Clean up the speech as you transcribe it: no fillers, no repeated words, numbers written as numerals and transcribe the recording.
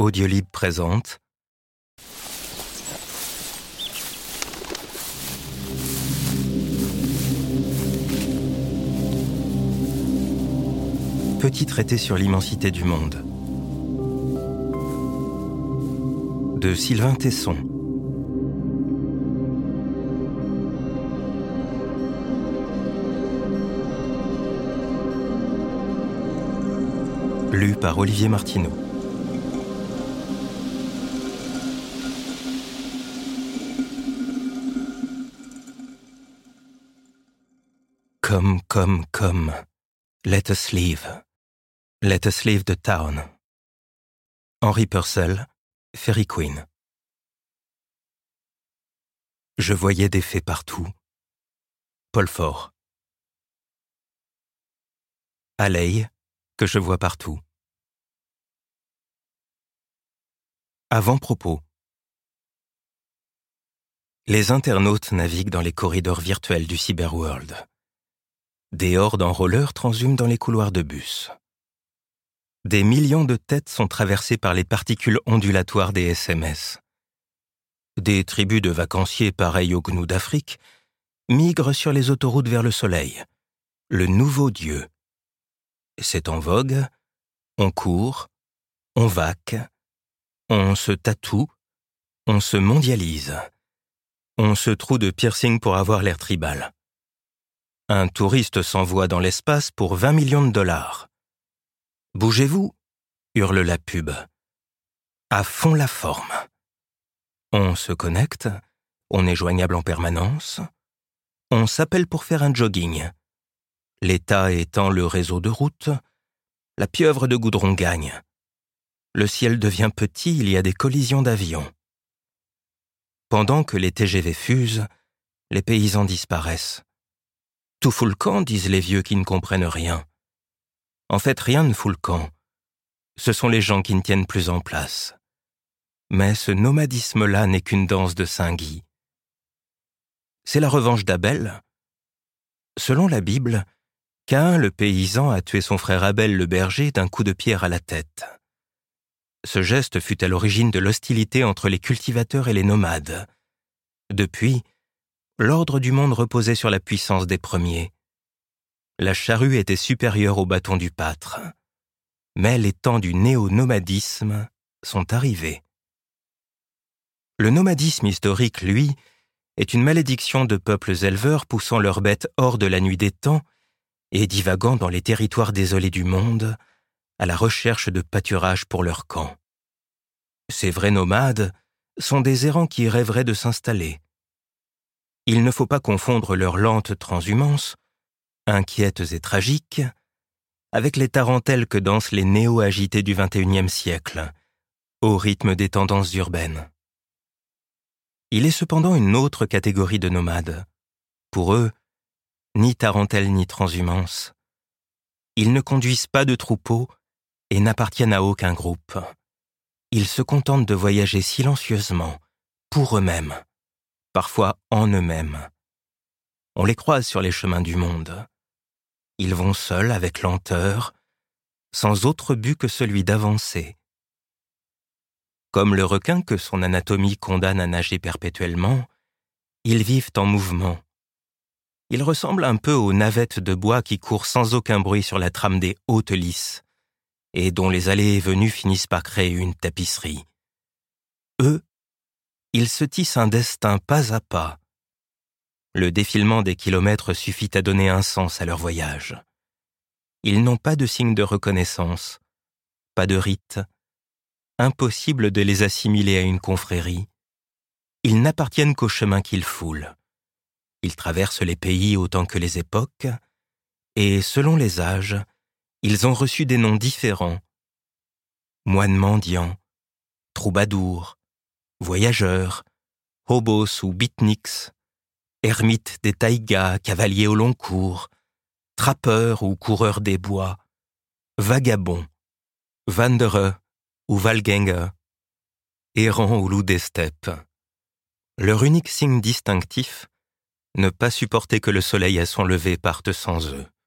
Audiolib présente Petit traité sur l'immensité du monde de Sylvain Tesson. Lu par Olivier Martineau. Come, let us leave. Let us leave the town. Henry Purcell, Fairy Queen. Je voyais des fées partout. Paul Fort. Alley, que je vois partout. Avant-propos. Les internautes naviguent dans les corridors virtuels du Cyberworld. Des hordes en roller transhument dans les couloirs de bus. Des millions de têtes sont traversées par les particules ondulatoires des SMS. Des tribus de vacanciers pareils aux gnous d'Afrique migrent sur les autoroutes vers le soleil, le nouveau dieu. C'est en vogue, on court, on vaque, on se tatoue, on se mondialise, on se troue de piercing pour avoir l'air tribal. Un touriste s'envoie dans l'espace pour 20 millions de dollars. Bougez-vous, hurle la pub. À fond la forme. On se connecte, on est joignable en permanence, on s'appelle pour faire un jogging. L'État étend le réseau de routes, la pieuvre de goudron gagne. Le ciel devient petit, il y a des collisions d'avions. Pendant que les TGV fusent, les paysans disparaissent. Tout fout le camp, disent les vieux qui ne comprennent rien. En fait, rien ne fout le camp. Ce sont les gens qui ne tiennent plus en place. Mais ce nomadisme-là n'est qu'une danse de Saint-Guy. C'est la revanche d'Abel. Selon la Bible, Caïn le paysan a tué son frère Abel le berger d'un coup de pierre à la tête. Ce geste fut à l'origine de l'hostilité entre les cultivateurs et les nomades. Depuis, l'ordre du monde reposait sur la puissance des premiers. La charrue était supérieure au bâton du pâtre. Mais les temps du néo-nomadisme sont arrivés. Le nomadisme historique, lui, est une malédiction de peuples éleveurs poussant leurs bêtes hors de la nuit des temps et divaguant dans les territoires désolés du monde à la recherche de pâturage pour leur camp. Ces vrais nomades sont des errants qui rêveraient de s'installer. Il ne faut pas confondre leur lente transhumance, inquiètes et tragiques, avec les tarentelles que dansent les néo-agités du XXIe siècle, au rythme des tendances urbaines. Il est cependant une autre catégorie de nomades. Pour eux, ni tarentelle ni transhumance. Ils ne conduisent pas de troupeau et n'appartiennent à aucun groupe. Ils se contentent de voyager silencieusement, pour eux-mêmes, parfois en eux-mêmes. On les croise sur les chemins du monde. Ils vont seuls, avec lenteur, sans autre but que celui d'avancer. Comme le requin que son anatomie condamne à nager perpétuellement, ils vivent en mouvement. Ils ressemblent un peu aux navettes de bois qui courent sans aucun bruit sur la trame des hautes lisses, et dont les allées et venues finissent par créer une tapisserie. Eux, ils se tissent un destin pas à pas. Le défilement des kilomètres suffit à donner un sens à leur voyage. Ils n'ont pas de signe de reconnaissance, pas de rite. Impossible de les assimiler à une confrérie. Ils n'appartiennent qu'au chemin qu'ils foulent. Ils traversent les pays autant que les époques, et selon les âges, ils ont reçu des noms différents. Moines mendiants, troubadours, voyageurs, hobos ou beatniks, ermites des taïgas, cavaliers au long cours, trappeurs ou coureurs des bois, vagabonds, wanderer ou Walgänger, errants ou loups des steppes. Leur unique signe distinctif, ne pas supporter que le soleil à son lever parte sans eux.